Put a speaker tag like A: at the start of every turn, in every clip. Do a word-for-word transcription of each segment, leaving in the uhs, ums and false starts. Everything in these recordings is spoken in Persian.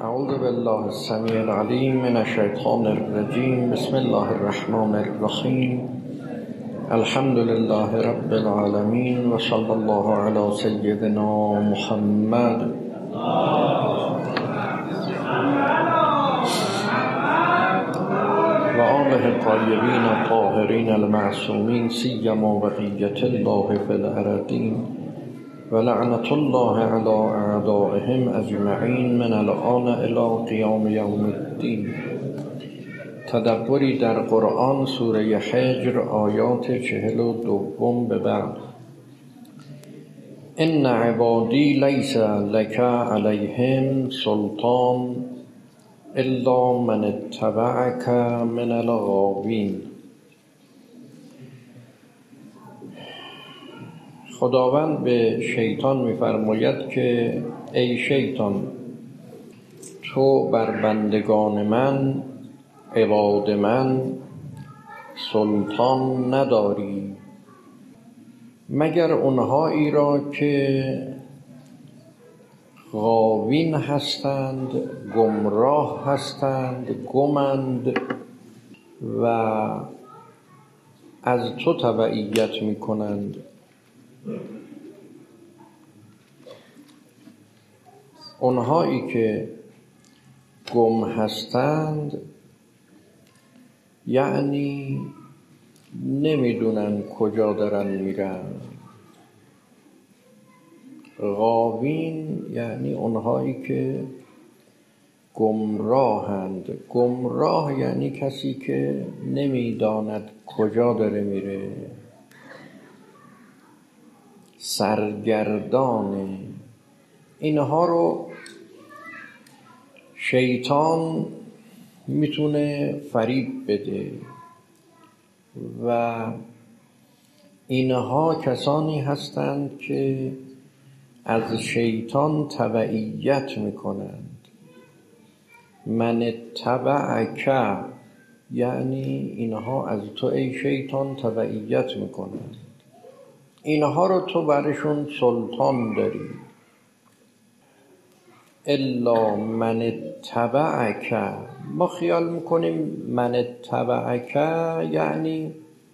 A: اعوذ بالله السمیع العلیم من الشیطان الرجیم. بسم الله الرحمن الرحیم. الحمد لله رب العالمین و صلی الله علی سیدنا محمد. و آله الطیبین الطاهرین المعصومین سیما بقیة الله فی الارضین و لعنت الله علی اعدائهم اجمعین من الآن الی قیام یوم الدین. تدبری در قرآن، سوره حجر، آیات چهل و دوم به بعد. ان عبادی لیس لک علیهم سلطان الا من اتبعک من الغاوین. خداوند به شیطان می‌فرماید که ای شیطان، تو بر بندگان من، عباد من سلطان نداری مگر اونهایی را که غاوین هستند، گمراه هستند، گمند و از تو تبعیت می‌کنند. اونهایی که گم هستند یعنی نمیدونن کجا دارن میرن. غاوین یعنی اونهایی که گمراهند. گمراه یعنی کسی که نمیداند کجا داره میره، سرگردانه. اینها رو شیطان میتونه فریب بده و اینها کسانی هستند که از شیطان تبعیت میکنند. من اتبعک یعنی اینها از تو ای شیطان تبعیت میکنند. اینها رو تو برشون سلطان داری. الا من اتبعک، ما خیال میکنیم من اتبعک یعنی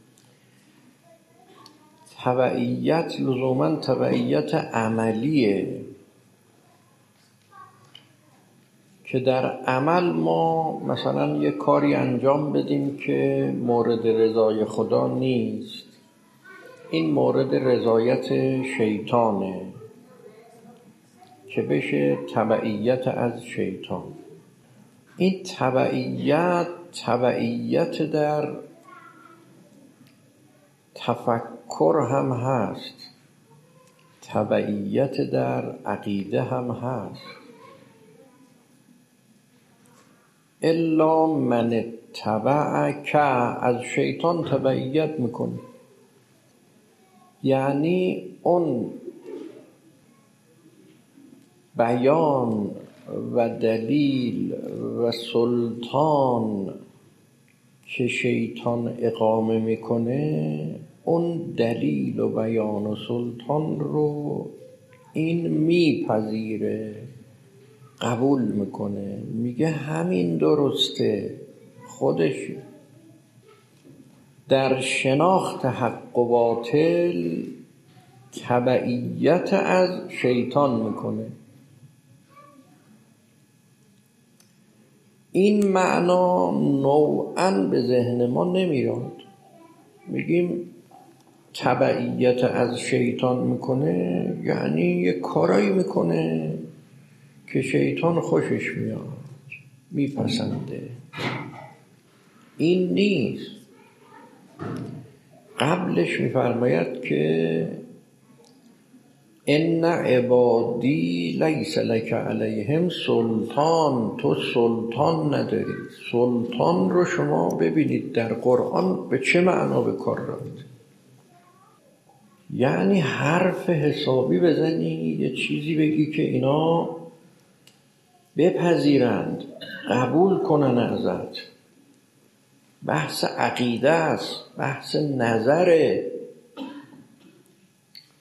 A: تبعیت لزوما تبعیت عملیه که در عمل ما مثلا یه کاری انجام بدیم که مورد رضای خدا نیست. این مورد رضایت شیطانه که بشه تبعیت از شیطان. این تبعیت تبعیت در تفکر هم هست، تبعیت در عقیده هم هست. الا من اتبعک، از شیطان تبعیت میکنه یعنی اون بیان و دلیل و سلطان که شیطان اقامه میکنه، اون دلیل و بیان و سلطان رو این میپذیره، قبول میکنه، میگه همین درسته، خودش در شناخت حق و باطل تبعیت از شیطان میکنه. این معنا نوعاً به ذهن ما نمیاد. میگیم تبعیت از شیطان میکنه یعنی یه کارایی میکنه که شیطان خوشش میاد، میپسنده. این نیست. قبلش میفرماید که ان عبادی لیس لک علیهم سلطان، تو سلطان نداری. سلطان رو شما ببینید در قرآن به چه معنا به کار رفت. یعنی حرف حسابی بزنی، یه چیزی بگی که اینا بپذیرند، قبول کنن ازت. بحث عقیده است، بحث نظره.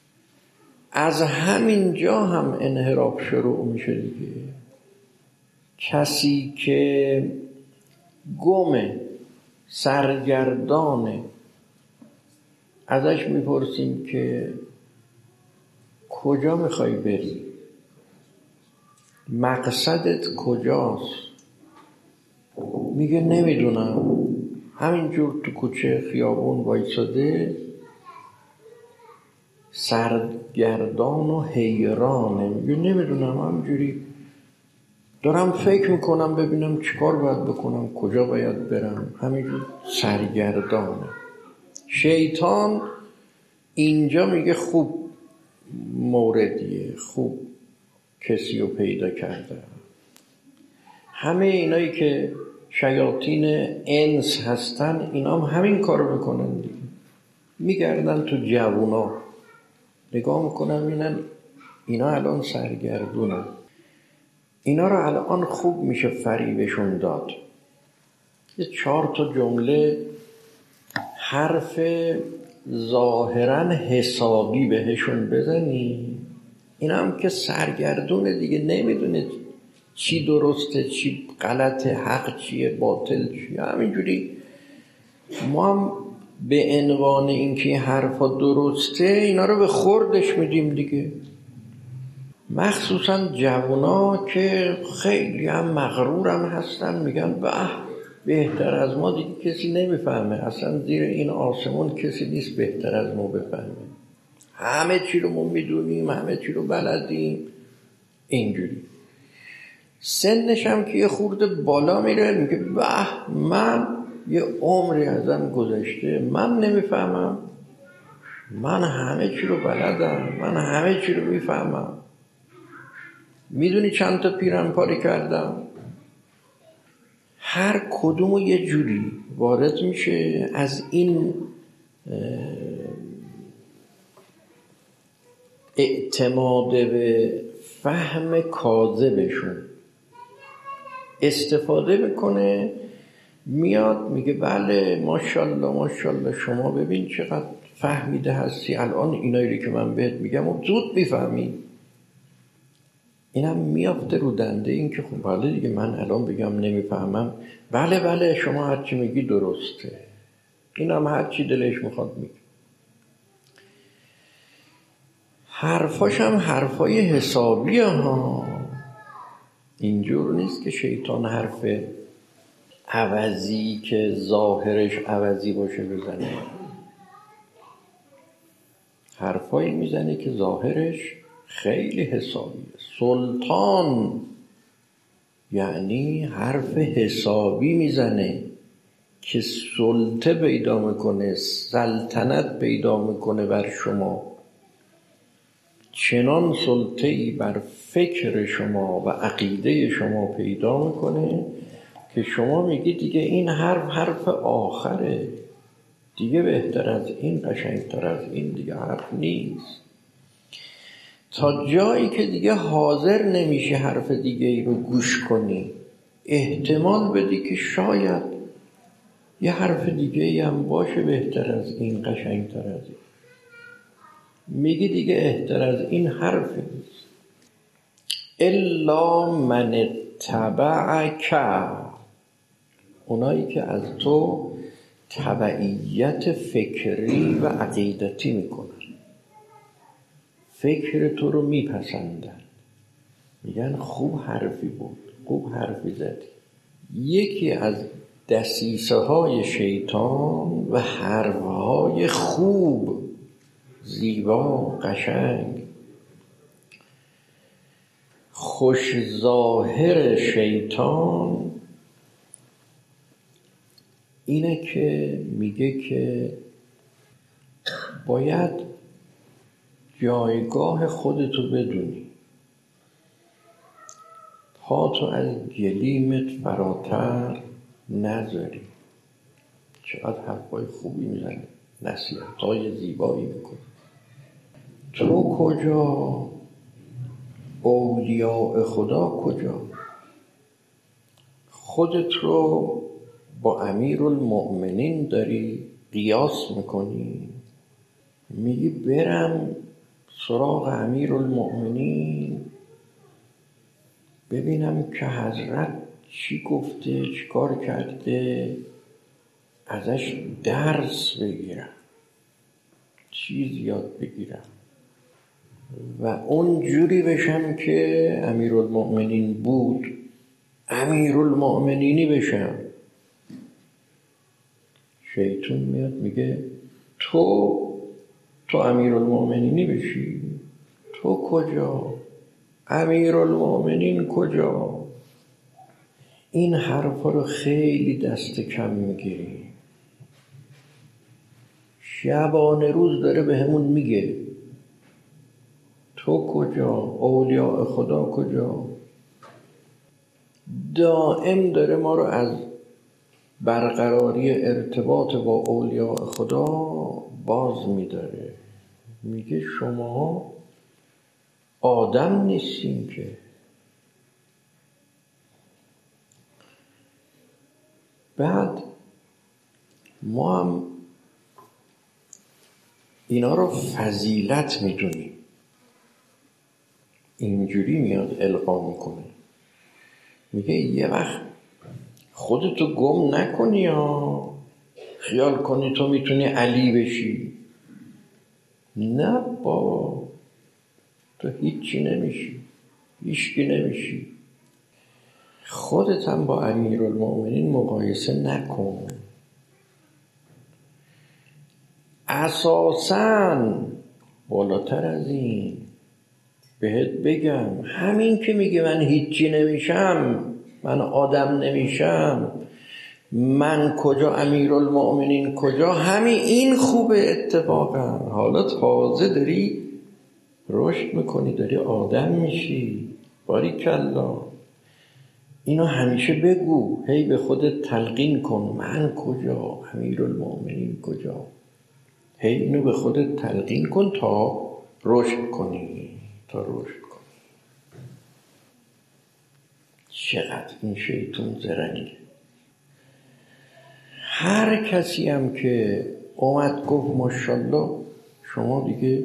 A: از همین جا هم انحراف شروع میشه دیگه. کسی که گمه، سرگردانه، ازش میپرسیم که کجا میخوای بری؟ مقصدت کجاست؟ میگه نمیدونم، همینجور تو کوچه خیابون وایساده، سرگردان و حیرانه. میگه نمیدونم، همینجوری دارم فکر میکنم ببینم چیکار باید بکنم، کجا باید برم، همینجور سرگردانه. شیطان اینجا میگه خوب موردیه، خوب کسی رو پیدا کرده. همه اینایی که شیاطین انس هستن اینا هم همین کارو میکنن دیگه. میگردن تو جوونا، نگاه میکنن میبینن اینا الان سرگردونن، اینا رو الان خوب میشه فریبشون داد. یه چهار تا جمله حرف ظاهرا حسابی بهشون بزنی، این هم که سرگردونه دیگه، نمیدونه چی درسته چی غلطه، حق چیه باطل چیه. همینجوری ما هم به عنوان اینکه حرفا درسته اینا رو به خوردش میدیم دیگه. مخصوصا جوانا که خیلی هم مغرورم هستن، میگن به بهتر از ما دیگه کسی نمیفهمه، اصلا زیر این آسمون کسی نیست بهتر از ما بفهمه، همه چی رو ما میدونیم، همه چی رو بلدیم. اینجوری سنش هم که یه خورده بالا میره، میگه به من یه عمری ازم گذشته، من نمیفهمم، من همه چی رو بلدم، من همه چی رو میفهمم. میدونی چند تا پیرن پاری کردم؟ هر کدومو یه جوری وارد میشه از این اعتماد به فهم کاذبشون استفاده میکنه، میاد میگه بله ماشاءالله ماشاءالله شما ببین چقدر فهمیده هستی، الان اینایی که من بهت میگم و زود میفهمی. اینم میافته رو دنده این که خب بله دیگه من الان بگم نمیفهمم، بله بله شما هرچی میگی درسته، اینم هرچی دلش میخواد میگه. حرفاش هم حرفای حسابیه ها، اینجور نیست که شیطان حرف عوضی که ظاهرش عوضی باشه بزنه، حرفایی میزنه که ظاهرش خیلی حسابیه. سلطان یعنی حرف حسابی میزنه که سلطه پیدا میکنه، سلطنت پیدا میکنه بر شما، چنان سلطه‌ای بر فکر شما و عقیده شما پیدا میکنه که شما میگی دیگه این حرف حرف آخره، دیگه بهتر از این، قشنگتر از این دیگه حرف نیست. تا جایی که دیگه حاضر نمیشه حرف دیگه ای رو گوش کنی، احتمال بدی که شاید یه حرف دیگه ای هم باشه بهتر از این، قشنگتر از این. میگی دیگه احتر از این حرف نیست. الا من اتبعک، اونایی که از تو تبعیت فکری و عقیدتی میکنن، فکر تو رو میپسندن، میگن خوب حرفی بود، خوب حرفی زدی. یکی از دسیسه های شیطان و حرفهای خوب، زیبا، قشنگ، خوش ظاهر شیطان اینه که میگه که باید جایگاه خودتو بدونی، پاتو از گلیمت فراتر نذاری. چقدر حرفای خوبی میزنه، نصیحتای زیبایی میکنه. تو کجا؟ اولیاء خدا کجا؟ خودت رو با امیرالمؤمنین داری قیاس میکنی، میگی برم سراغ امیرالمؤمنین، ببینم که حضرت چی گفته، چی کار کرده، ازش درس بگیرم، چیز یاد بگیرم و اون جوری بشم که امیرالمؤمنین بود امیرالمؤمنینی بشم. شیطان میاد میگه تو تو امیرالمؤمنینی بشی؟ تو کجا؟ امیرالمؤمنین کجا؟ این حرفا رو خیلی دست کم میگیری. شبانه روز داره به همون میگه تو کجا؟ اولیاء خدا کجا؟ دائم داره ما رو از برقراری ارتباط با اولیاء خدا باز میداره. میگه شما آدم نیستین که. بعد ما هم اینا رو فضیلت میدونیم. اینجوری میاد القا میکنه، میگه یه وقت خودتو گم نکنی یا خیال کنی تو میتونی علی بشی. نه بابا، تو هیچی نمیشی، هیچکی نمیشی. خودت هم با امیرالمؤمنین مقایسه نکن. اساساً بالاتر از این بهت بگم، همین که میگه من هیچی نمیشم، من آدم نمیشم، من کجا امیرالمؤمنین کجا، همین این خوبه. اتفاقا حالا تازه داری رشد میکنی، داری آدم میشی. باریکالله. اینو همیشه بگو، هی به خودت تلقین کن، من کجا امیرالمؤمنین کجا. هی اینو به خودت تلقین کن تا رشد کنی، تا رشد کنی. چقدر این شیطان زرنگه. هر کسی هم که اومد گفت ماشاءالله شما دیگه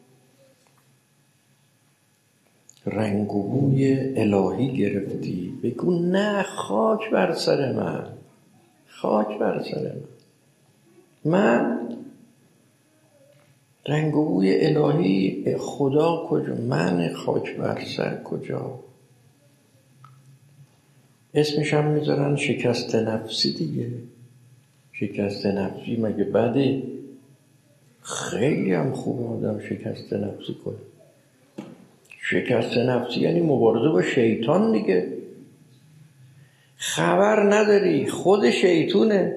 A: رنگ و بوی الهی گرفتی، بگو نه، خاک بر سر من، خاک بر سر من. من رنگ و بوی الهی خدا کجا؟ من خاک بر سر کجا؟ اسمش هم میذارن شکست نفسی دیگه. شکست نفسی مگه بده؟ خیلی هم خوب آدم شکست نفسی کنه. شکست نفسی یعنی مبارزه با شیطان دیگه. خبر نداری خود شیطونه.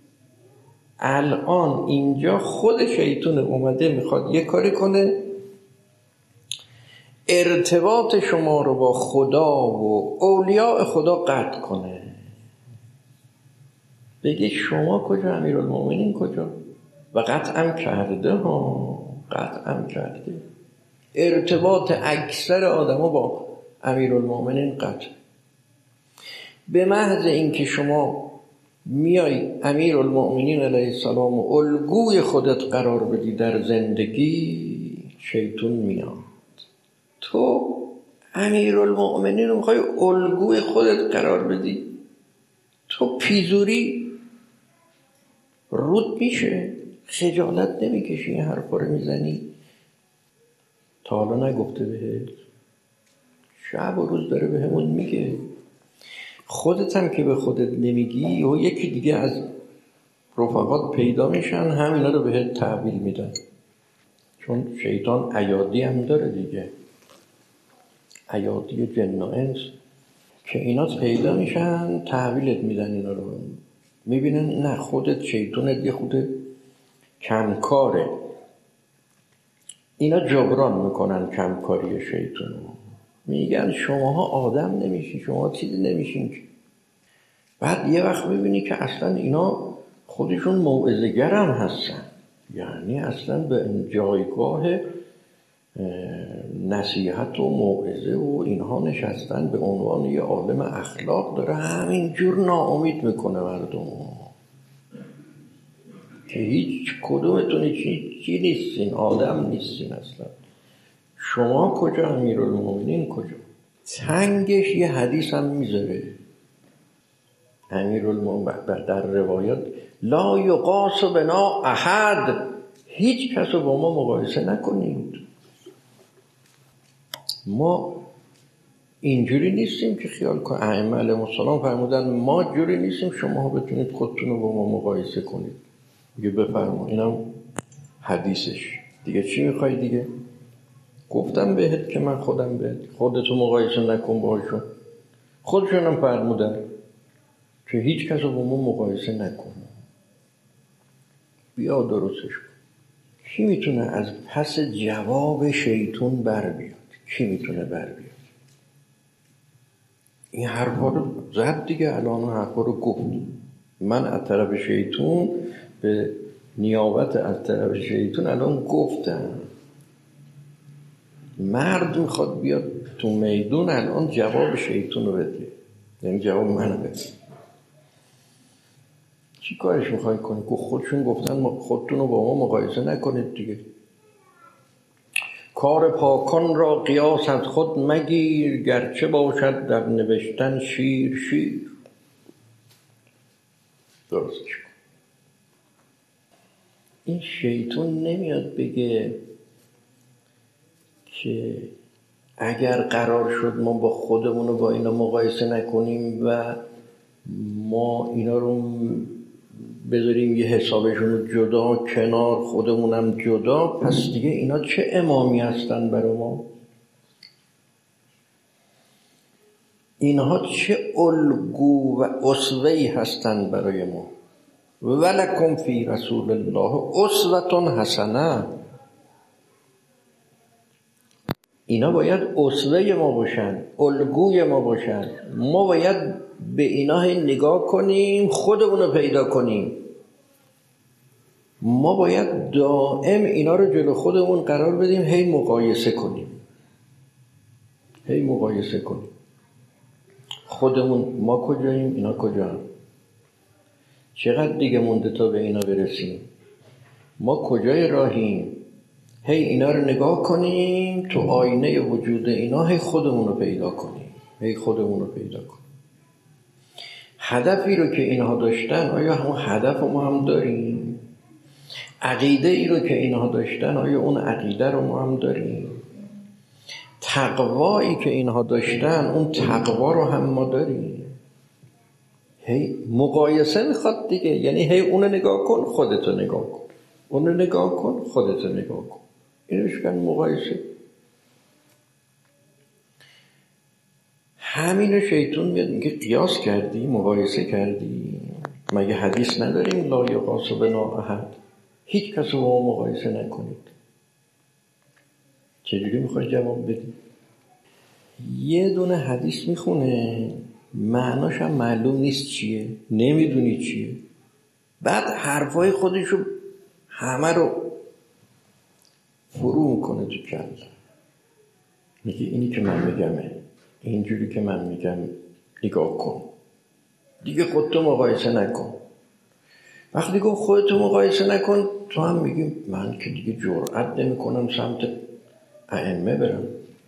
A: الان اینجا خود شیطونه اومده میخواد یه کاری کنه ارتباط شما رو با خدا و اولیاء خدا قطع کنه. بگه شما کجا امیرالمؤمنین کجا؟ و قطعم کرده ها، قطعم کرده. ارتباط اکثر آدما با امیرالمؤمنین قطع. به محض اینکه شما میای امیرالمؤمنین علیه السلام و الگوی خودت قرار بدی در زندگی، شیطان میاد. تو امیرالمؤمنین رو میخوای الگوی خودت قرار بدی، تو پیزوری رود میشه، خجالت نمیکشی این حرفا رو میزنی. تا حالا نگفته بهت؟ شب و روز داره به همون میگه. خودت هم که به خودت نمیگی و یکی دیگه از رفقات پیدا میشن همینا رو بهت تحویل میدن. چون شیطان ایادی هم داره دیگه، ایادی جن و انس، که اینا پیدا میشن تحویلت میدن. اینا رو میبینن نه خودت شیطانت یه خود کمکاره. اینا جبران میکنن کمکاری شیطانو. میگن شماها آدم نمیشی، شما چیزی نمیشین. بعد یه وقت میبینی که اصلا اینا خودشون موعظه‌گر هم هستن، یعنی اصلا به جایگاه نصیحت و موعظه و اینها نشستن، به عنوان یه عالم اخلاق داره همینجور ناامید میکنه مردم که هیچ کدومتون هیچ چی نیستین، آدم نیستین اصلا. شما کجا امیرالمؤمنین کجا؟ تنگش یه حدیث هم میذاره امیرالمومنین در روایات، لا یقاس بنا احد، هیچ کس رو با ما مقایسه نکنید. ما اینجوری نیستیم که خیال کن ائمه علیهم السلام فرمودن ما جوری نیستیم شما بتونید خودتون رو با ما مقایسه کنید. میگه بفرما، اینم حدیثش دیگه، چی میخوای دیگه؟ گفتم بهت که من خودم بهت، خودتو مقایسه نکن باشون. خودشون هم فرمودن که هیچ کس رو با ما مقایسه نکن، بیا درستش کن. کی میتونه از پس جواب شیطون بر بیاد؟ کی میتونه بر بیاد؟ این حرفا رو زد دیگه، الان اون حرفا رو گفت. من از طرف شیطون به نیابت از طرف شیطون الان گفتم. مرد میخواد بیاد تو میدون الان جواب شیطون رو بده، یعنی جواب منو بده. چی کارش میخوای کنی؟ که خودشون گفتن خودتون رو با ما مقایسه نکنید دیگه. کار پاکان را قیاس از خود مگیر، گرچه باشد در نوشتن شیر شیر. درستش کن. این شیطون نمیاد بگه که اگر قرار شد ما با خودمون رو با اینا مقایسه نکنیم و ما اینا رو بذاریم یه حسابشون رو جدا کنار، خودمونم جدا، پس دیگه اینا چه امامی هستن برای ما؟ اینها چه الگو و اسوه‌ای هستن برای ما؟ ولکم فی رسول الله اسوة حسنه. اینا باید اسوه ما باشن، الگوی ما باشن. ما باید به اینا نگاه کنیم، خودمون رو پیدا کنیم. ما باید دائم اینا رو جلو خودمون قرار بدیم، هی مقایسه کنیم، هی مقایسه کنیم. خودمون ما کجاییم، اینا کجا؟ چقدر دیگه مونده تا به اینا برسیم؟ ما کجای راهیم؟ هی اینا رو نگاه کنیم، تو آینه وجود اینا هی خودمون رو پیدا کنیم، هی خودمون رو پیدا کنیم. هدفی رو که اینها داشتن آیا همون هدف ما هم داریم؟ عقیده ای رو که اینها داشتن آیا اون عقیده رو ما هم داریم؟ تقوایی که اینها داشتن اون تقوا رو هم ما داریم؟ هی مقایسه میخواد دیگه، یعنی هی اونو نگاه کن خودتو نگاه کن، اونو نگاه کن خودتو نگاه کن. اینوش کن مقایسه. همینو شیطون میاد میگه قیاس کردی، مقایسه کردی. مگه حدیث نداریم لا یقاس بنا احد، هیچ کس رو با مقایسه نکنید؟ چجوری میخوای جواب بدی؟ یه دونه حدیث میخونه معناش هم معلوم نیست چیه، نمیدونی چیه، بعد حرفای خودشو همه رو فرو میکنه تو کل. میگه اینی که من میگمه، اینجوری که من میگم نگاه کن، دیگه خودتو مقایسه نکن. وقتی گفت خودتو مقایسه نکن، تو هم میگی من که دیگه جرئت نمی کنم سمت ائمه برم،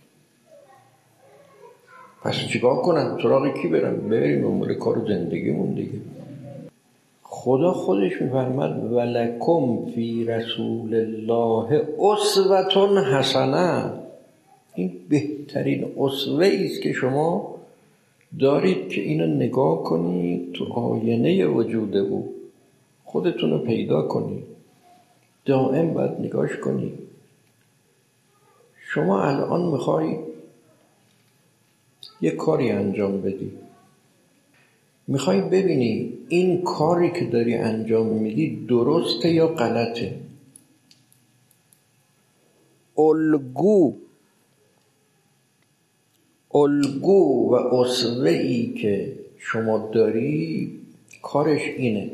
A: پس چیکار کنم؟ سراغ کی برم؟ بریم امور کار زندگیمون دیگه. خدا خودش میفرماد ولکم فی رسول الله اسوة حسنه. این بهترین اسوه است که شما دارید که اینو نگاه کنید تو آینه وجود او، خودتون رو پیدا کنید، دائم باید نگاش کنید. شما الان میخوای یه کاری انجام بدی، میخوای ببینی این کاری که داری انجام میدی درسته یا غلطه. الگو الگو و اسوه‌ای که شما داری کارش اینه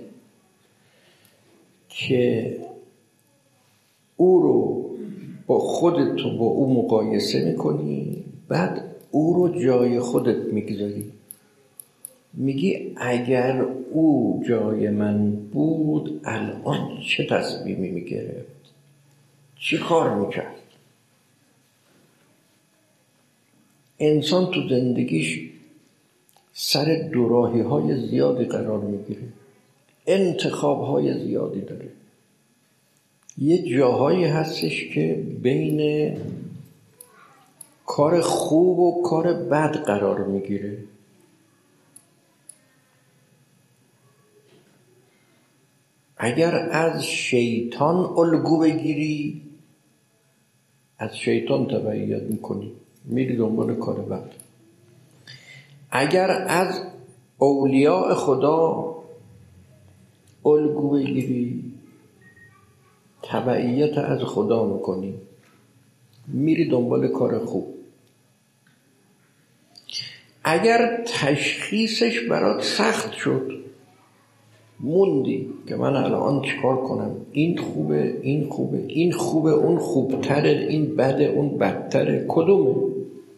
A: که او رو با خودت و با او مقایسه میکنی، بعد او رو جای خودت میگذاری. میگی اگر او جای من بود الان چه تصمیمی میگرفت، چی کار میکرد؟ انسان تو زندگیش سر دوراهی های زیادی قرار میگیره، انتخاب های زیادی داره. یه جاهایی هستش که بین کار خوب و کار بد قرار میگیره. اگر از شیطان الگو بگیری، از شیطان تبعیت میکنی، میری دنبال کار بد. اگر از اولیاء خدا الگو بگیری، تبعیت از خدا میکنی، میری دنبال کار خوب. اگر تشخیصش برات سخت شد، موندی که من الان چیکار کنم، این خوبه، این خوبه، این خوبه، اون خوبتره، این بده، اون بدتره، کدومه؟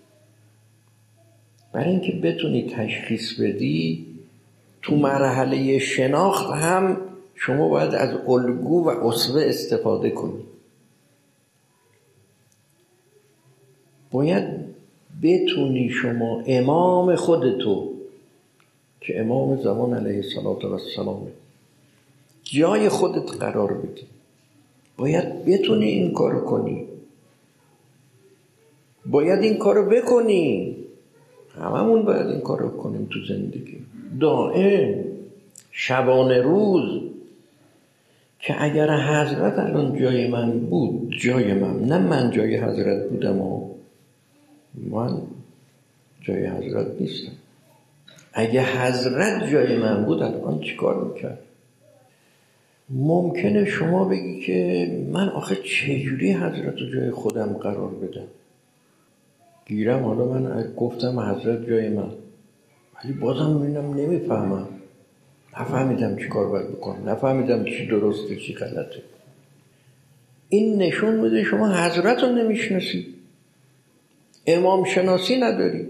A: برای اینکه بتونی تشخیص بدی، تو مرحله شناخت هم شما باید از الگو و اسوه استفاده کنی. باید بتونی شما امام خودتو که امام زمان علیه السلام جای خودت قرار بدی. باید بتونی این کارو کنی، باید این کارو بکنی. هممون باید این کارو کنیم تو زندگی دائم، شبانه روز. که اگر حضرت الان جای من بود، جای من، نه من جای حضرت بودم و من جای حضرت نیستم. اگه حضرت جای من بود الان چی کار میکرد؟ ممکنه شما بگی که من آخه چجوری حضرت رو جای خودم قرار بدم؟ گیرم حالا من گفتم حضرت جای من، ولی بازم میبینم نمیفهمم، نفهمیدم چی کار باید بکنم، نفهمیدم چی درسته چی غلطه. این نشون میده شما حضرت رو نمیشناسی، امام شناسی نداری.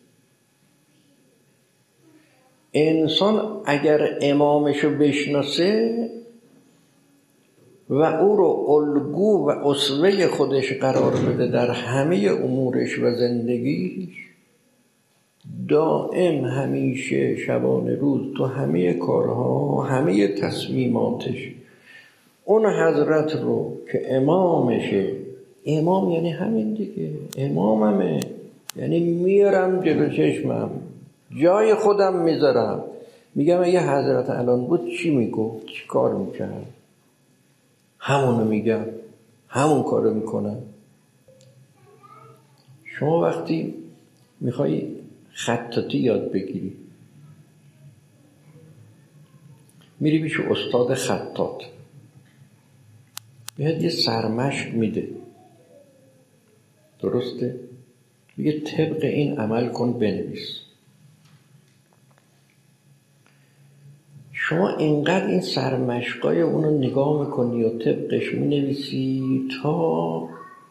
A: انسان اگر امامشو بشناسه و او رو الگو و اسوه خودش قرار بده در همه امورش و زندگیش، دائم همیشه شبانه روز تو همه کارها، همه تصمیماتش اون حضرت رو که امامشه. امام یعنی همین دیگه، اماممه یعنی میارم جلو چشمم، جای خودم میذارم. میگم اگه حضرت الان بود چی میگفت، چی کار میکرد؟ همونو میگم، همون کارو میکنم. شما وقتی میخوای خطاطی یاد بگیری، میری پیش استاد خطاط، بهت یه سرمشق میده، درسته؟ میگه طبق این عمل کن، بنویس. شما اینقدر این سرمشقای اونو نگاه میکنی و طبقش مینویسی تا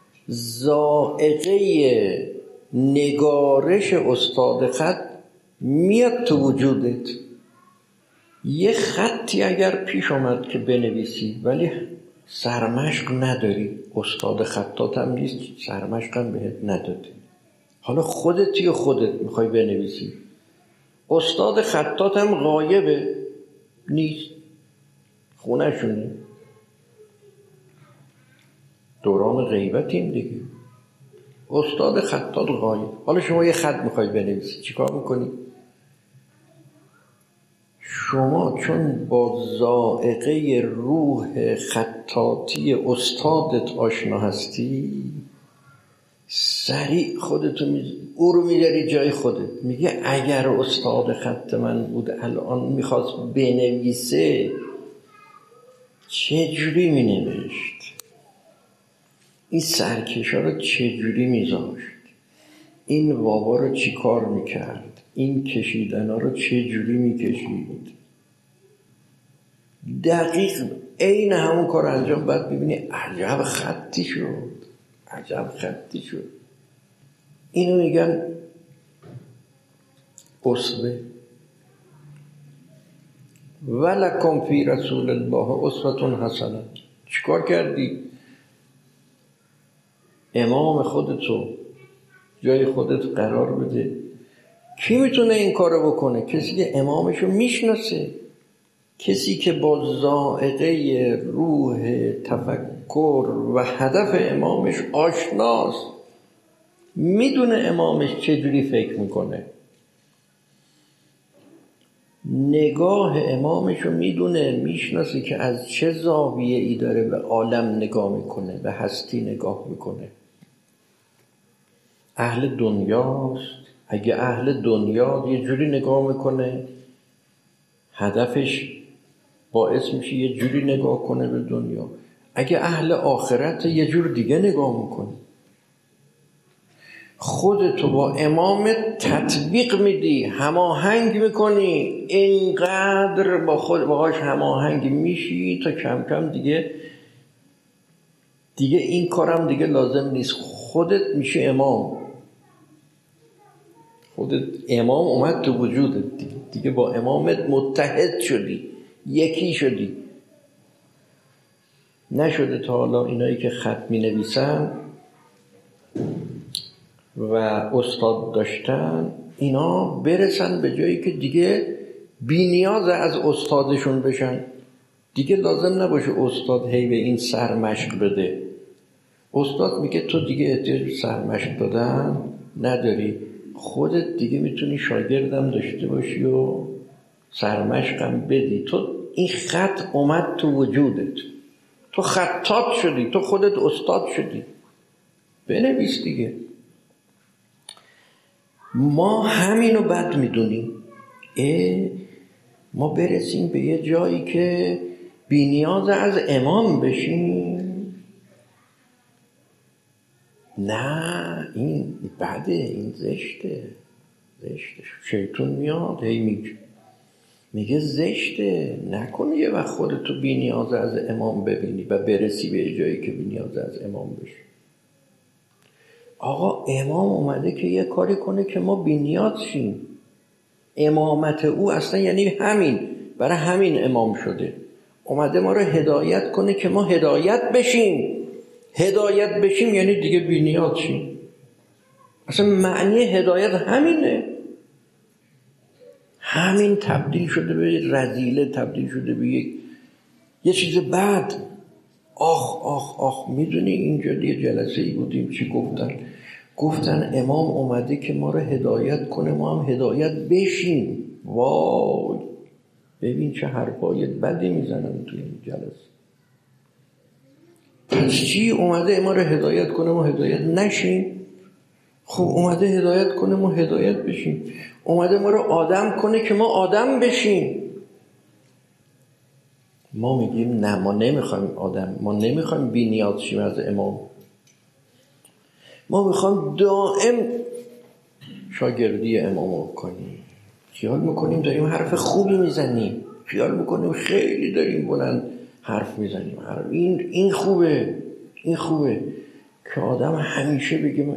A: ذائقه نگارش استاد خط میاد تو وجودت. یه خطی اگر پیش اومد که بنویسی ولی سرمشق نداری، استاد خطات هم نیست، سرمشق هم بهت نداده، حالا خودتی و خودت میخوای بنویسی، استاد خطات هم غایبه، نیست، خونه شونه، دوران غیبتیم دیگه، استاد خطات غایب. حالا شما یه خط میخوای بنویسی، چی کار میکنی؟ شما چون با ذائقه روح خطاطی استادت آشنا هستی، سریع خودتو می... او رو میذاری جای خودت. میگه اگر استاد خط من بود الان میخواست بنویسه چجوری مینوشت، این سرکشا رو چجوری میذاشت، این واوا رو چی کار میکرد، این کشیدن ها رو چجوری میکشید. دقیق عین همون کار انجام بعد ببینی عجب خطی شد، عجب خطی شد. اینو میگن اسوه. ولکم فی رسول الله اسوة حسنه. چیکار کردی؟ امام خودتو جای خودت قرار بده. کی میتونه این کارو بکنه؟ کسی که امامشو میشناسه، کسی که با ذائقه روح تفکر و هدف امامش آشناست، میدونه امامش چجوری فکر میکنه، نگاه امامشو میدونه، میشناسه که از چه زاویه ای داره به عالم نگاه میکنه، به هستی نگاه میکنه. اهل دنیاست. اگه اهل دنیا یه جوری نگاه میکنه، هدفش باعث میشه یه جوری نگاه کنه به دنیا. اگه اهل آخرت یه جور دیگه نگاه میکنه. خودتو با امامت تطبیق میدی، هماهنگ میکنی، اینقدر با خود باهاش هماهنگ میشی تا کم کم دیگه دیگه این کارم دیگه لازم نیست، خودت میشه امام. خودت امام اومد تو وجودت دیگه, دیگه با امامت متحد شدی، یکی شدی. نشده تا حالا اینایی که خط می نویسن و استاد داشتن، اینا برسن به جایی که دیگه بی نیاز از استادشون بشن، دیگه لازم نباشه استاد هی به این سرمشق بده. استاد میگه تو دیگه احتیاج به سرمشق دادن نداری، خودت دیگه میتونی شاگردم داشته باشی و سرمشقم بدی. تو این خط اومد تو وجودت، تو خطاط شدی، تو خودت استاد شدی، بنویس دیگه. ما همینو بد میدونیم. اه ما برسیم به یه جایی که بی نیاز از امام بشیم. نه، این بده، این زشته، زشته. شیطان میاد هی میگه میگه زشته، نکنی یه وقت خودتو بی نیاز از امام ببینی و برسی به جایی که بی نیاز از امام بشی. آقا امام اومده که یه کاری کنه که ما بی نیاز شیم. امامت او اصلا یعنی همین، برای همین امام شده، اومده ما رو هدایت کنه که ما هدایت بشیم. هدایت بشیم یعنی دیگه بی نیاز شیم. اصلا معنی هدایت همینه. همین تبدیل شده به رذیله، تبدیل شده به یک یه چیز بد. آخ آخ آخ میدونی اینجا یه جلسه ای بودیم چی گفتن؟ گفتن امام اومده که ما رو هدایت کنه، ما هم هدایت بشیم. وای ببین چه حرفای بدی میزنن توی این جلسه. پس چی؟ اومده ما رو هدایت کنه ما هدایت نشیم؟ خب اومده هدایت کنه ما هدایت بشیم. اومده ما رو آدم کنه که ما آدم بشیم. ما میگیم نه، ما نمیخوایم آدم، ما نمیخوایم بی نیاز شیم از امام. ما میخوایم دائم شاگردی امام کنیم. خیال میکنیم داریم حرف خوبی میزنیم، خیال میکنیم خیلی داریم بلند حرف میزنیم. این این خوبه، این خوبه که آدم همیشه بگه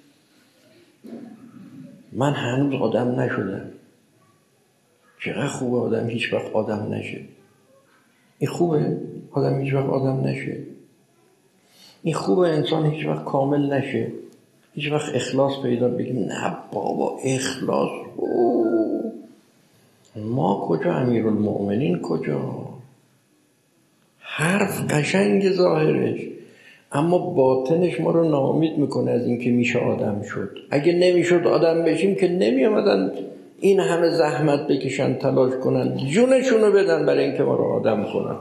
A: من هنوز آدم نشدم. چقدر خوبه آدم هیچ وقت آدم نشه. این خوبه آدم هیچ وقت آدم نشه. این خوبه انسان هیچ وقت کامل نشه، هیچ وقت اخلاص پیدا بگیم نه بابا اخلاص اوه. ما کجا، امیرالمؤمنین کجا؟ حرف قشنگ ظاهرش، اما باطنش ما رو ناامید میکنه از این که میشه آدم شد. اگه نمیشد آدم بشیم که نمی آمدن این همه زحمت بکشن، تلاش کنن، جونشونو بدن برای این که ما رو آدم کنن.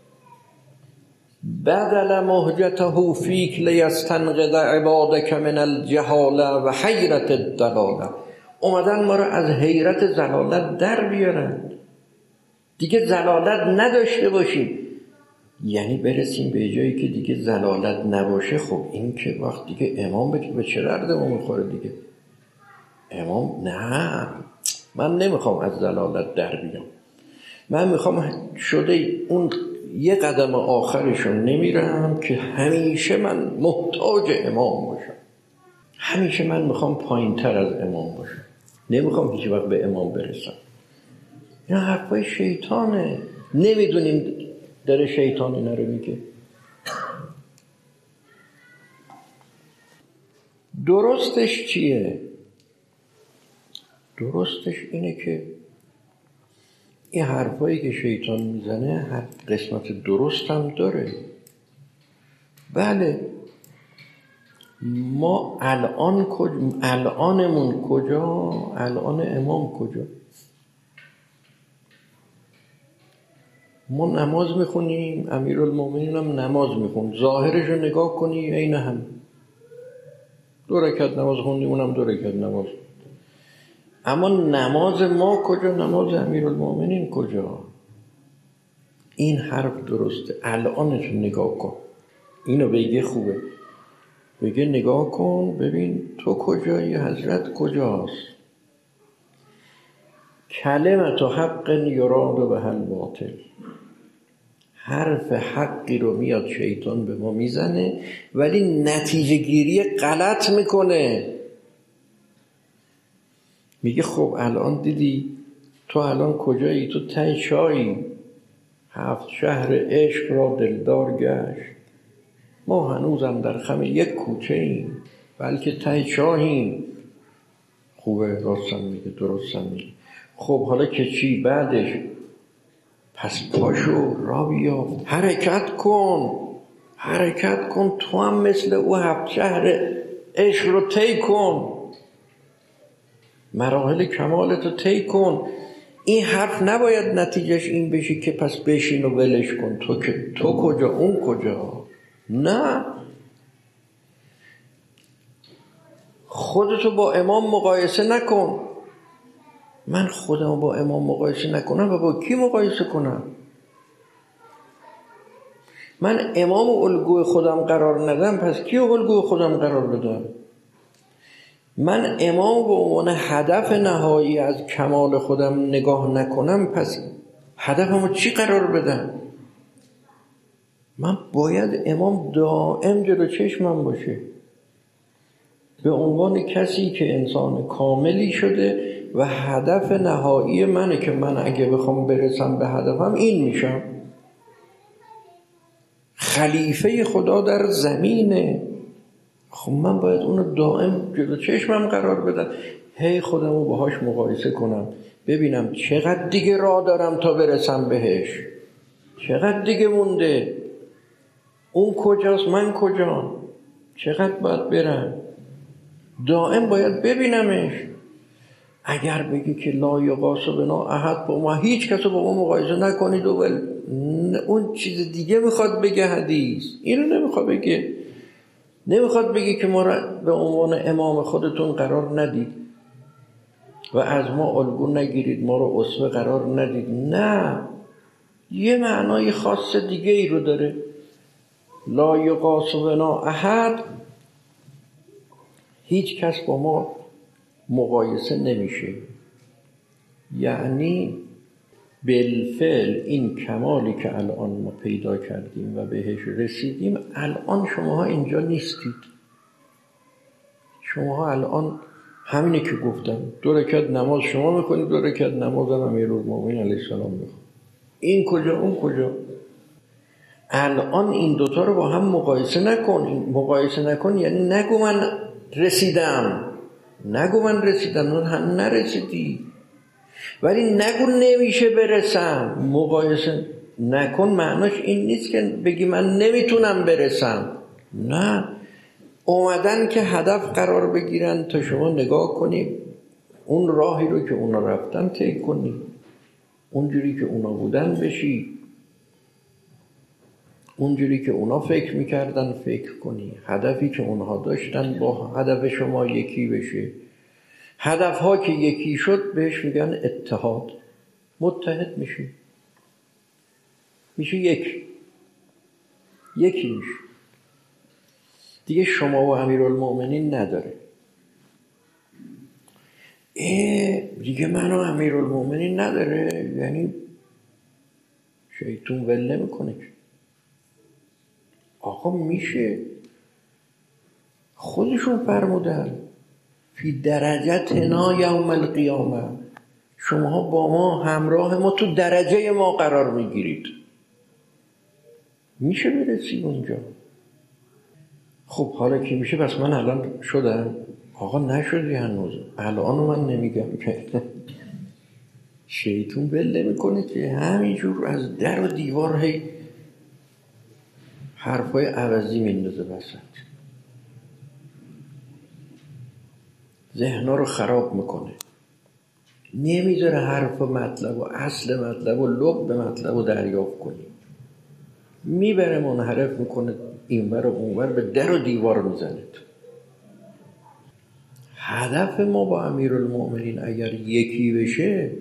A: بدل مهجته فیک لیستنقذ عبادک من الجهاله و حیرت الدلاله. اومدن ما رو از حیرت زلالت در بیارن، دیگه زلالت نداشته باشیم. یعنی برسیم به جایی که دیگه زلالت نباشه. خب این که وقت دیگه امام بگه به چه درد ما میخوره دیگه؟ امام نه، من نمیخوام از زلالت در بیام. من میخوام شده اون یه قدم آخرشون نمیرم که همیشه من محتاج امام باشم. همیشه من میخوام پایین تر از امام باشم، نمیخوام هیچ وقت به امام برسم. این حرفای شیطانه. نمیدونیم داره شیطان اینا رو میگه. درستش چیه؟ درستش اینه که این حرفایی که شیطان میزنه هر قسمت درست هم داره. بله ما الان کجا، الانمون کجا، الان امام کجا؟ ما نماز میخونیم، امیرالمومنین هم نماز میخون، ظاهرش رو نگاه کنی عین هم، دو رکعت نماز خوندیم اونم دو رکعت نماز. اما نماز ما کجا، نماز امیرالمومنین کجا؟ این حرف درسته. الانش نگاه کن، اینو بگه خوبه، بگه نگاه کن ببین تو کجایی، حضرت کجاست. کلمت حق یراد به حل باطل، حرف حقی رو میاد شیطان به ما میزنه ولی نتیجه گیری غلط میکنه. میگه خب الان دیدی تو الان کجایی، تو ته چایی، هفت شهر عشق را دلدار گشت، ما هنوزم در خم یک کوچه ایم بلکه ته چاهیم. خوبه، راستم میگه، درستم میگه. خب حالا که چی بعدش؟ پس پاشو را بیا، حرکت کن، حرکت کن، تو هم مثل او هفت شهر عشق رو طی کن، مراحل کمالتو طی کن. این حرف نباید نتیجهش این بشی که پس بشین و ولش کن، تو که تو کجا اون کجا. نه، خودتو با امام مقایسه نکن. من خودم با امام مقایسه نکنم و با کی مقایسه کنم؟ من امام و الگوی خودم قرار ندم پس کی الگوی خودم قرار بدم؟ من امام به عنوان هدف نهایی از کمال خودم نگاه نکنم پس هدفمو چی قرار بدم؟ من باید امام دائم جلو چشمم باشه به عنوان کسی که انسان کاملی شده و هدف نهایی منه که من اگه بخوام برسم به هدفم این میشم، خلیفه خدا در زمینه. خب من باید اونو دائم جلو چشمم قرار بدم، هی خودمو باهاش مقایسه کنم، ببینم چقدر دیگه راه دارم تا برسم بهش، چقدر دیگه مونده، اون کجاست من کجام، چقدر باید برم. دائم باید ببینمش. اگر بگی که لا یغاث بنا احد، با ما هیچ کس با ما مقایسه نکنید و بل... اون چیز دیگه میخواد بگه حدیث، اینو نمیخواد بگه. نمیخواد بگه که ما را به عنوان امام خودتون قرار ندید و از ما الگو نگیرید، ما رو اسوه قرار ندید. نه، یه معنای خاص دیگه ای رو داره. لا یغاث بنا احد، هیچ کس با ما مقایسه نمیشه. یعنی بالفعل این کمالی که الان ما پیدا کردیم و بهش رسیدیم، الان شماها اینجا نیستید. شماها الان همینه که گفتم، دو رکعت نماز شما میکنید، دو رکعت نماز هم امیرالمومنین علیه السلام میخواد. این کجا اون کجا؟ الان این دوتا رو با هم مقایسه نکن. مقایسه نکن یعنی نگو من رسیدم، نگو من رسیدم، من هم نرسیدی، ولی نگو نمیشه برسم. مقایسه نکن معناش این نیست که بگی من نمیتونم برسم. نه، اومدن که هدف قرار بگیرن تا شما نگاه کنی اون راهی رو که اونا رفتن طی کنی، اونجوری که اونا بودن بشی، اونجوری که اونا فکر میکردن فکر کنی، هدفی که اونها داشتن با هدف شما یکی بشه. هدف ها که یکی شد بهش میگن اتحاد، متحد میشه، میشه یک، یکی میشه دیگه. شما و امیرالمومنین نداره. اه دیگه من و امیرالمومنین نداره یعنی شیطون ول نمیکنه. آقا میشه، خودشون فرمودن فی درجتنا یوم القیامه، شما با ما همراه ما تو درجه ما قرار میگیرید. میشه برسی اونجا. خب حالا کی میشه؟ بس من الان شدم؟ آقا نشدی هنوز، الان من نمیگم که شیطون بل نمیکنه که همینجور از در و دیوار هی حرفای عوضی میندازه وسط، ذهنا رو خراب میکنه، نمیذاره حرف و مطلب و اصل مطلب و لب مطلب رو دریافت کنی، میبره منحرف میکنه اینور و اونور، به در و دیوار میزنه. هدف ما با امیرالمؤمنین اگر یکی بشه،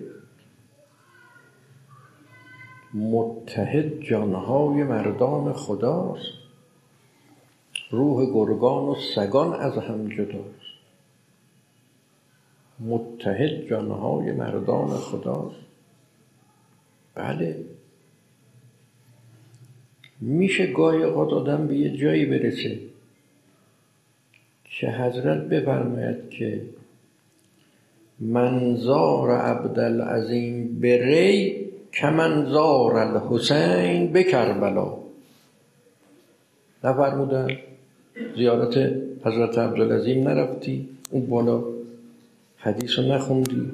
A: متحد جانهای مردان خداست، روح گرگان و سگان از هم جداست. متحد جانهای مردان خداست. بله، میشه گاهی اوقات آدم به یه جایی برسه که حضرت بفرماید که منظار عبدالعظیم بری که منظار الحسین به کربلا. نفرمودن زیارت حضرت عبدالعظیم نرفتی؟ اون بالا حدیث رو نخوندی؟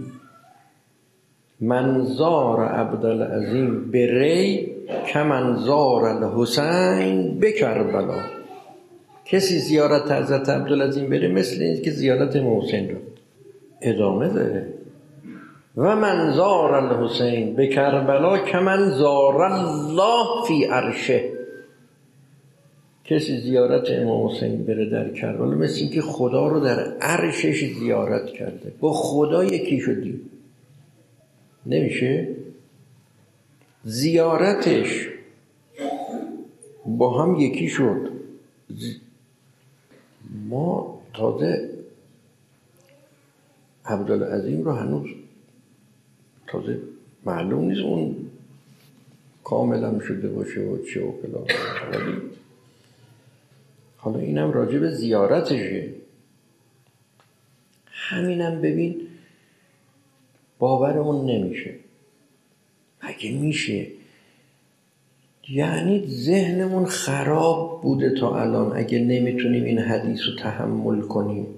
A: منظار عبدالعظیم بری که منظار الحسین به کربلا. کسی زیارت حضرت عبدالعظیم بره مثل این که زیارت محسن رو. ادامه داره و منظار الحسین به کربلا که منظار الله فی عرشه. کسی زیارت امام حسین بره در کربلا مثل این که خدا رو در عرشش زیارت کرده، با خدا یکی شدی. نمیشه زیارتش با هم یکی شد. ما تازه عبدالعظیم رو هنوز تازه معلوم نیست اون کاملا شده باشه و چه و فلان، ولی حالا اینم راجع به زیارتشه. همینم ببین باورمون نمیشه. اگه میشه، یعنی ذهنمون خراب بوده تا الان اگه نمیتونیم این حدیث رو تحمل کنیم.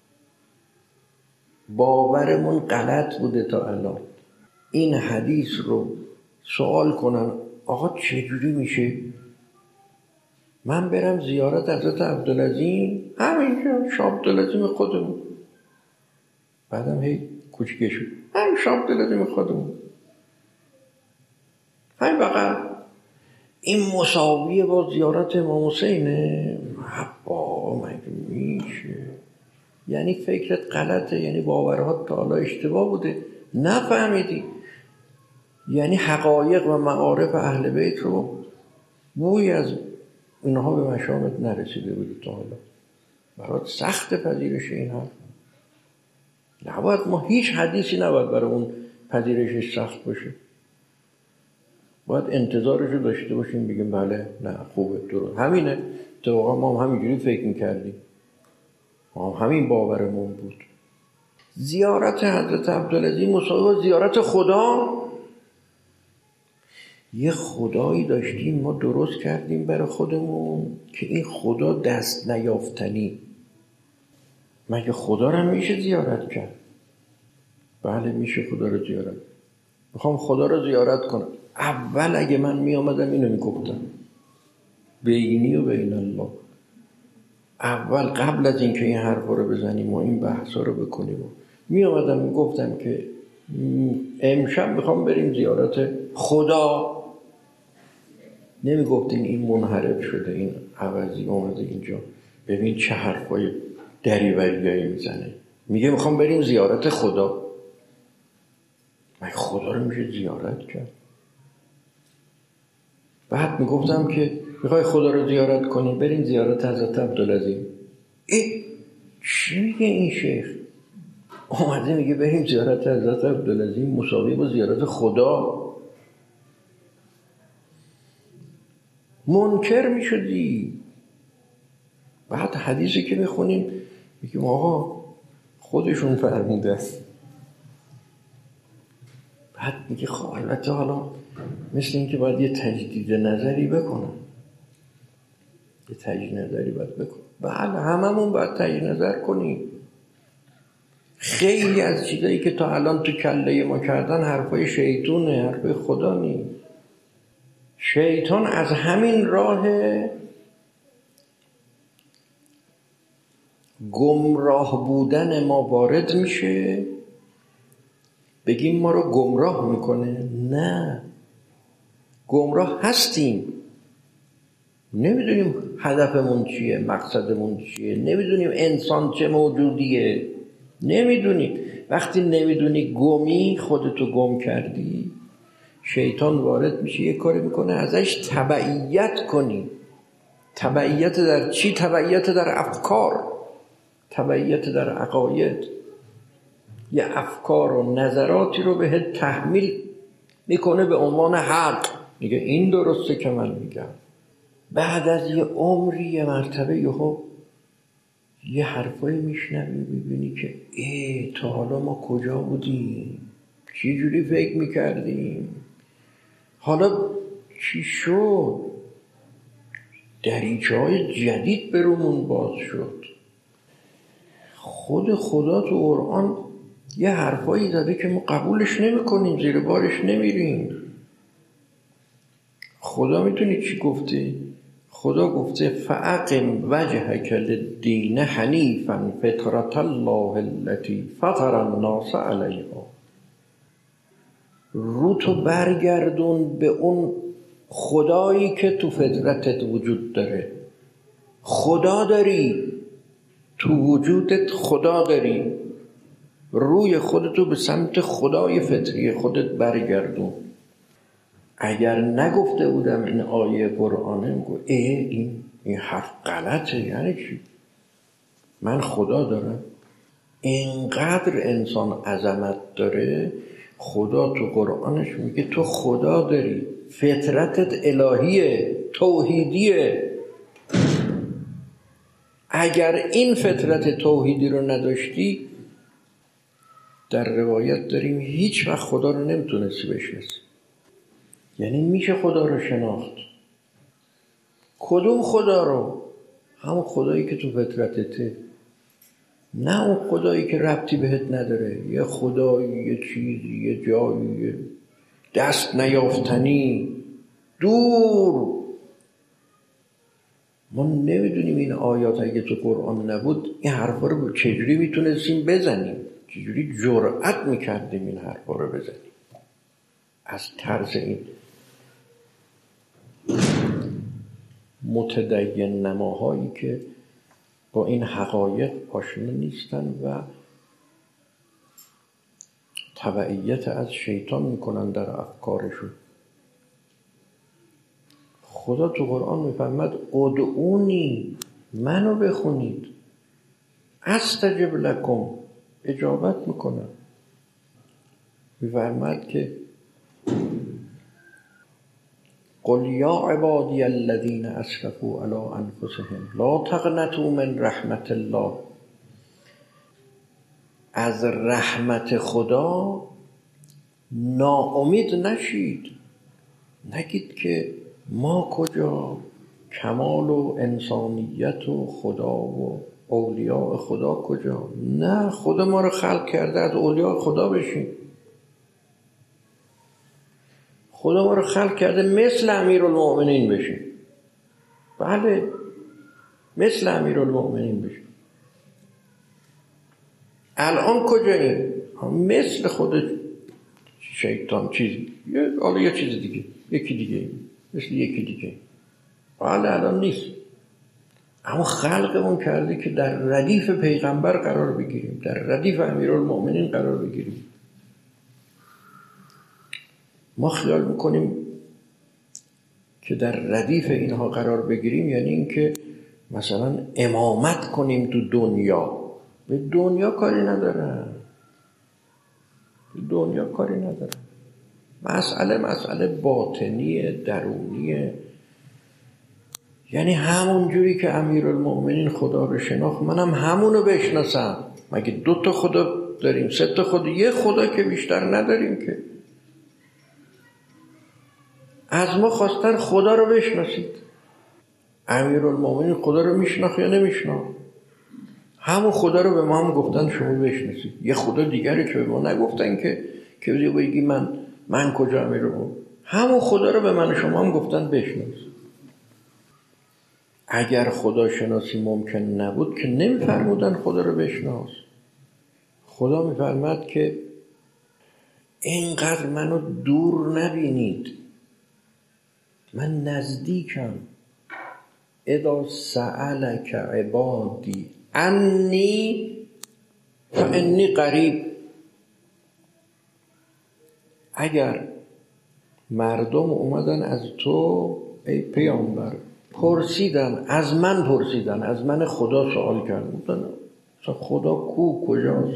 A: باورمون غلط بوده تا الان. این حدیث رو سوال کنن آقا چجوری میشه من برم زیارت حضرت عبدالعظیم همینجا شاه عبدالعظیم خودمون، بعدم هی کوچیکه شد همین شاه عبدالعظیم خودمون همین بقیه، این مساویه با زیارت امام حسینه؟ با مگه میشه؟ یعنی فکرت غلطه، یعنی باورها تا حالا اشتباه بوده، نفهمیدی. یعنی حقایق و معارف اهل بیت رو بوی از اینها به مشامت نرسیده بودی تا حالا. برات سخت پذیرش این حرف. نباید، ما هیچ حدیثی نباید برای اون پذیرشش سخت باشه. باید انتظارش رو داشته باشیم بگیم بله نه خوبه درست همینه. تو واقعا ما هم همینجوری فکر میکردیم، ما هم همین باورمون بود. زیارت حضرت عبدالعظیم مساوی با زیارت خدا. یه خدایی داشتیم ما درست کردیم برای خودمون که این خدا دست نیافتنی. مگه خدا رو میشه زیارت کرد؟ بله میشه خدا رو زیارت. میخوام خدا رو زیارت کنم، اول اگه من می آمدم اینو می گفتم بینی و بین الله. اول قبل از اینکه این حرفا رو بزنیم و این بحثا رو بکنیم می آمدم می گفتم که امشب میخوام بریم زیارت خدا. نمی گفتیم این منحرف شده، این عوضی اومده اینجا، ببین چه حرفای دریوریایی میزنه، میگه میخوام بریم زیارت خدا. من خدا رو میشه زیارت کرد؟ بعد میگفتم که میخوای خدا رو زیارت کنی بریم زیارت حضرت عبدالعظیم. ای چی میگه این شیخ؟ اومده میگه بریم زیارت حضرت عبدالعظیم مساوی با زیارت خدا. منکر میشدی. بعد حدیثی که میخونیم میگیم آقا خودشون فرموده است. بعد میگه خب البته حالا مثل این که باید یه تجدید نظری بکنم، یه تجدید نظری باید بکنم. بله هممون باید تغییر نظر کنیم. خیلی از چیزایی که تا الان تو کله ما کردن حرفای شیطونه، حرفای خدا نیست. شیطان از همین راه گمراه بودن ما وارد میشه، بگیم ما رو گمراه میکنه. نه، گمراه هستیم، نمیدونیم هدفمون چیه، مقصدمون چیه، نمیدونیم انسان چه موجودیه، نمیدونیم. وقتی نمیدونی گمی، خودتو گم کردی، شیطان وارد میشه یه کاری میکنه ازش تبعیت کنی. تبعیت در چی؟ تبعیت در افکار، تبعیت در عقاید. یه افکار و نظراتی رو بهت تحمیل میکنه به عنوان حق، میگه این درسته که من میگم. بعد از یه عمری یه مرتبه یهو یه حرفایی میشنوی، میبینی که ای تا حالا ما کجا بودیم، چی جوری فکر میکردیم، حالا چی شد؟ دریچه های جدید برومون باز شد. خود خدا تو قرآن یه حرفایی زده که ما قبولش نمی کنیم، زیر بارش نمیریم. خدا میتونی چی گفته؟ خدا گفته فاقم وجهک للدین حنیفا فطرة الله التي فطر الناس علیها. رو تو برگردون به اون خدایی که تو فطرتت وجود داره. خدا داری، تو وجودت خدا داری، روی خودتو به سمت خدای فطری خودت برگردون. اگر نگفته بودم این آیه قرآنه، میگو ای این این حرف غلطه، یعنی چی؟ من خدا دارم. اینقدر انسان عظمت داره، خدا تو قرآنش میگه تو خدا داری، فطرتت الهیه، توحیدیه. اگر این فطرت توحیدی رو نداشتی، در روایت داریم هیچ وقت خدا رو نمیتونستی بشناسی. یعنی میشه خدا رو شناخت. کدوم خدا رو؟ همون خدایی که تو فطرتته، نه اون خدایی که ربطی بهت نداره، یه خدایی، یه چیزی، یه جایی دست نیافتنی دور. ما نمیدونیم این آیات اگه تو قرآن نبود این حرفا رو چجوری میتونستیم بزنیم، چجوری جرأت میکردیم این حرفا رو بزنیم. از طرز این متدین نماهایی که با این حقایق آشنا نیستن و تبعیت از شیطان میکنن در افکارشون. خدا تو قرآن میفرماد ادعونی، منو بخونید، استجب لکم، اجابت میکنم. میفرماد که قل یا عبادی الذین اسرفوا علی انفسهم لا تقنطوا من رحمت الله. از رحمت خدا ناامید نشید. نگید که ما کجا، کمال و انسانیت و خدا و اولیاء خدا کجا. نه، خدا ما رو خلق کرده از اولیاء خدا بشیم. خدا ما رو خلق کرده مثل امیرالمؤمنین بشیم. بله، مثل امیرالمؤمنین بشیم. الان کجاییم؟ مثل خود شیطان چیزی، حالا یه چیز دیگه، یکی دیگه، مثل یکی دیگه. حالا الان نیست. اما خلقمون کرده که در ردیف پیغمبر قرار بگیریم، در ردیف امیرالمؤمنین قرار بگیریم. ما خیال میکنیم که در ردیف اینها قرار بگیریم یعنی این که مثلا امامت کنیم تو دنیا. به دنیا کاری ندارن، به دنیا کاری ندارن. مسئله مسئله باطنیه، درونیه. یعنی همون جوری که امیرالمؤمنین خدا رو شناخت، منم همونو بشناسم. مگه دو تا خدا داریم؟ سه تا خدا؟ یه خدا که بیشتر نداریم که. از ما خواستن خدا رو بشناسید. امیرالمومنین خدا رو میشناخت یا نمیشناخت؟ همون خدا رو به ما هم گفتن شما بشناسید. یه خدا دیگری که به ما نگفتن که که بگی من من کجا امیرالمومنین، همون خدا رو به من و شما هم گفتن بشناس. اگر خدا شناسی ممکن نبود که نمیفرمودن خدا رو بشناس. خدا میفرماد که اینقدر منو دور نبینید، من نزدیکم. اذا سألک عبادی انی فانی قریب. اگر مردم اومدن از تو ای پیامبر پرسیدن، از من پرسیدن، از من خدا سوال کردن، خدا کو کجاست؟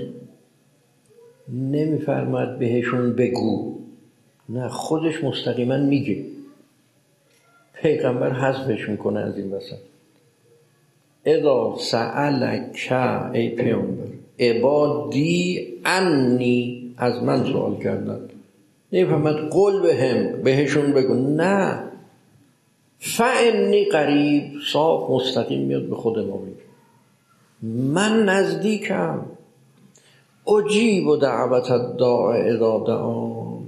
A: نمیفرماد بهشون بگو، نه خودش مستقیما میگه. پیغمبر حذفش میکنه از این وسط. اذا سألک ای پیامبر عبادی انی، از من سوال کردن. نمیفرماد قول بهم بهشون بگو، نه فانی قریب، صاف مستقیم میاد به خود ما میگه من نزدیکم. اجیب دعوت الداع اذا دعان.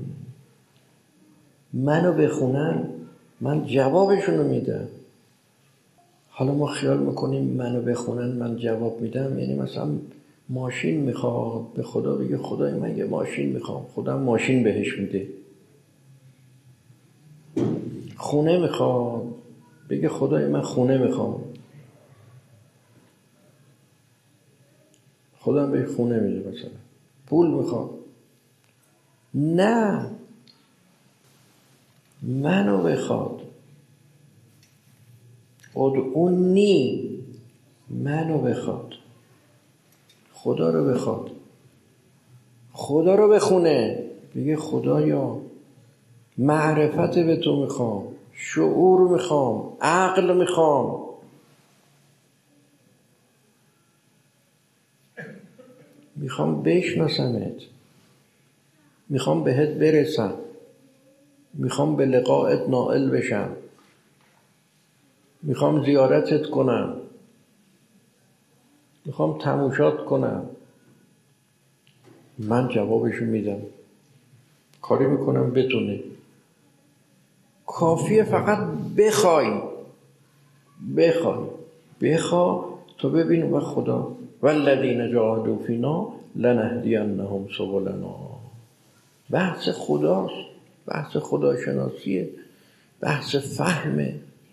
A: منو بخونن من جوابشونو میدم. حالا ما خیال میکنیم منو بخونن من جواب میدم یعنی مثلا ماشین میخواد، به خدا بگه خدای من یه ماشین میخوام، خدا ماشین بهش میده. خونه میخواد، بگه خدای من خونه میخوام، خدا به خونه میده. مثلا پول میخوام، نه منو بخواد. ادعونی، منو بخواد، خدا رو بخواد، خدا رو بخونه، بگه خدایا معرفت به تو میخوام، شعور میخوام، عقل میخوام. میخوام بشناسمت، میخوام بهت برسم، میخوام به لقائت نائل بشم، میخوام زیارتت کنم، میخوام تماشات کنم. من جوابشو میدم، کاری میکنم بتونه. کافیه فقط بخوای، بخوای بخوا تو ببین. و خدا والذین جاهدوا فینا لنهدینهم سبلنا. بحث خداست، بحث خداشناسیه، بحث فهمه.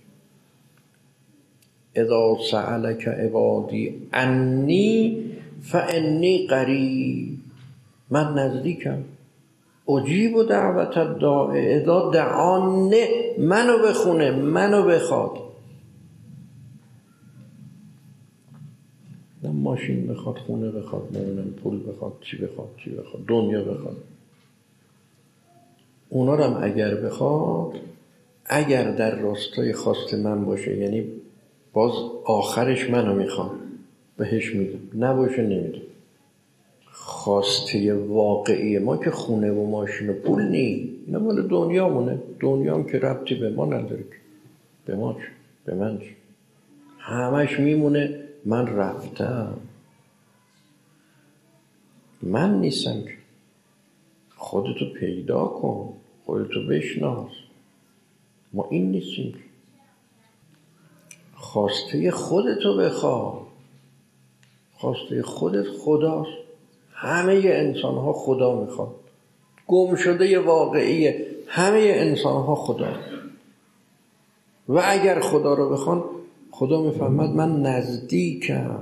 A: اذا سألک عبادی انی فانی قریب، من نزدیکم. اجیب دعوت الداع اذا دعان، منو بخونه، منو بخواد. نه ماشین بخواد، خونه بخواد، نمیدونم پول بخواد، چی بخواد چی بخواد، دنیا بخواد. اونا رو هم اگر بخواد، اگر در راستای خواست من باشه، یعنی باز آخرش منو میخوام، بهش میدم، نباشه نمیدم. خواسته واقعی ما که خونه و ماشین و پول نی، اینا مال دنیا مونه. دنیا هم که ربطی به ما نداره، به ما چه؟ به من چه؟ همش میمونه من رفتم، من نیستم که. خودتو پیدا کن، خودتو بشناس. ما این نیستیم که. خواسته خودتو بخواه، خواسته خودت خداست. همه انسان ها خدا میخواد، گم شده واقعیه. همه انسان ها خدا، و اگر خدا رو بخوان، خدا میفهمد من نزدیکم.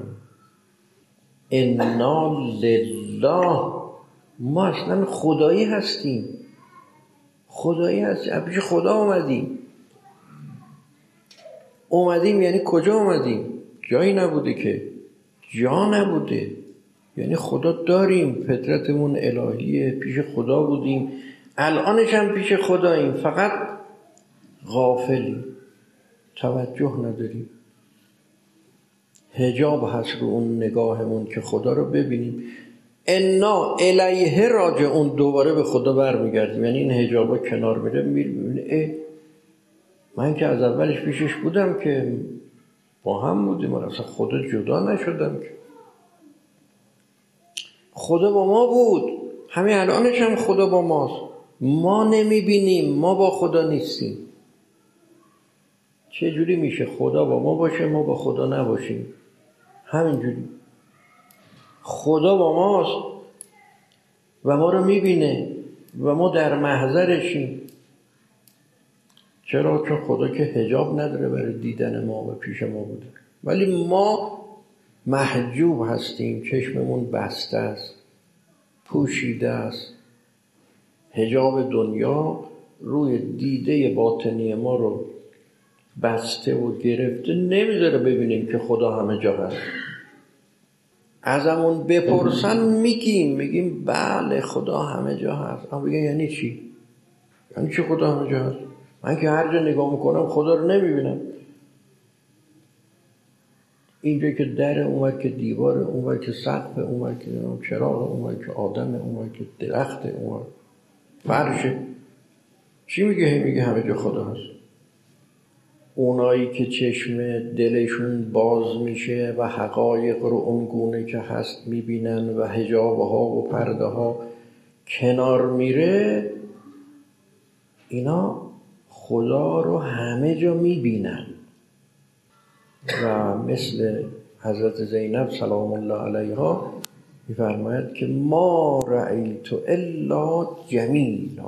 A: انا لله، ما اصلا خدایی هستیم، خدایی هستیم. پیش خدا اومدیم. اومدیم یعنی کجا اومدیم؟ جایی نبوده که، جا نبوده، یعنی خدا داریم، فطرتمون الهیه، پیش خدا بودیم، الانش هم پیش خداییم، فقط غافلیم، توجه نداریم. حجاب هست رو اون نگاهمون که خدا رو ببینیم. انا الیه راجعون، دوباره به خدا برمیگردیم. یعنی این حجابا کنار میره، میبینه من که از اولش پیشش بودم که با هم بودیم، من اصلا خدا جدا نشدم که. خدا با ما بود، همین الانش هم خدا با ماست. ما نمیبینیم، ما با خدا نیستیم. چه جوری میشه خدا با ما باشه ما با خدا نباشیم؟ همینجوری. خدا با ماست و ما رو میبینه و ما در محضرشیم. چرا؟ چون خدا که حجاب نداره برای دیدن ما و پیش ما بوده، ولی ما محجوب هستیم، چشممون بسته است، پوشیده است. حجاب دنیا روی دیده باطنی ما رو بسته و گرفته، نمیذاره ببینیم که خدا همه جا هست. ازمون بپرسن میگیم میگیم بله خدا همه جا هست. اما بگن یعنی چی؟ یعنی چی خدا همه جا هست؟ من که هر جا نگاه میکنم خدا رو نمیبینم. اینجا که در، اونور که دیوار، اونور که سقف، اونور که چراغ، اونور که آدم، اونور که درخت، اونور فرشه. چی میگه؟ میگه همه جا خدا هست. اونایی که چشم دلشون باز میشه و حقایق رو اونگونه که هست میبینن و حجابها و پرده ها کنار میره، اینا خدا رو همه جا میبینن. و مثل حضرت زینب سلام الله علیها میفرماید که ما رأیت الا جمیلا.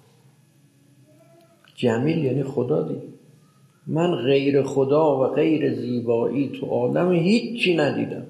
A: جمیل یعنی خدا دی. من غیر خدا و غیر زیبایی تو عالم هیچی ندیدم.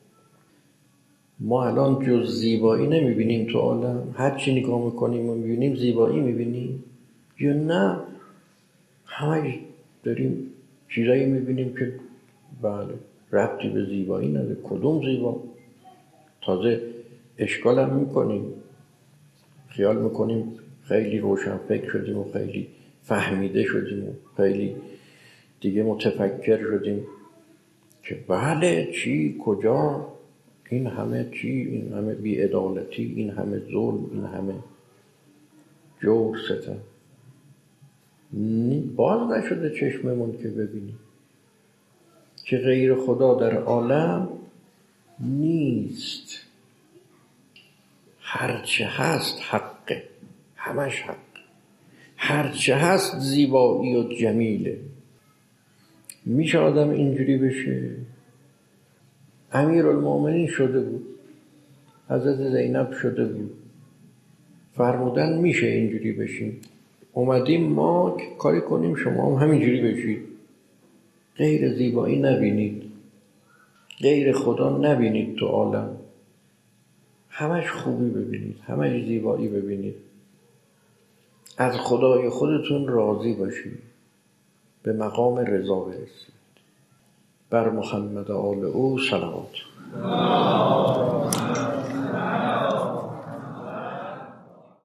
A: ما الان جز زیبایی نمیبینیم تو عالم؟ هر چی نگاه میکنیم و میبینیم زیبایی میبینیم یا نه؟ همه داریم چیزایی میبینیم که بله ربطی به زیبایی نداره. کدوم زیبا؟ تازه اشکال هم میکنیم، خیال میکنیم خیلی روشن فکر شدیم و خیلی فهمیده شدیم و خیلی دیگه متفکر شدیم که بله چی کجا، این همه چی، این همه بی‌عدالتی، این همه ظلم، این همه جور ستم. باز نشده چشممون که ببینیم که غیر خدا در عالم نیست. هرچه هست حقه، همش حق. هرچه هست زیبایی و جمیله. میشه آدم اینجوری بشه؟ امیرالمومنین شده بود، حضرت زینب شده بود، فرمودن میشه اینجوری بشیم. اومدیم ما کاری کنیم شما هم همینجوری بشید. غیر زیبایی نبینید، غیر خدا نبینید تو عالم، همش خوبی ببینید، همش زیبایی ببینید. از خدای خودتون راضی باشید، به مقام رضا برسید. بر محمد آل او صلوات.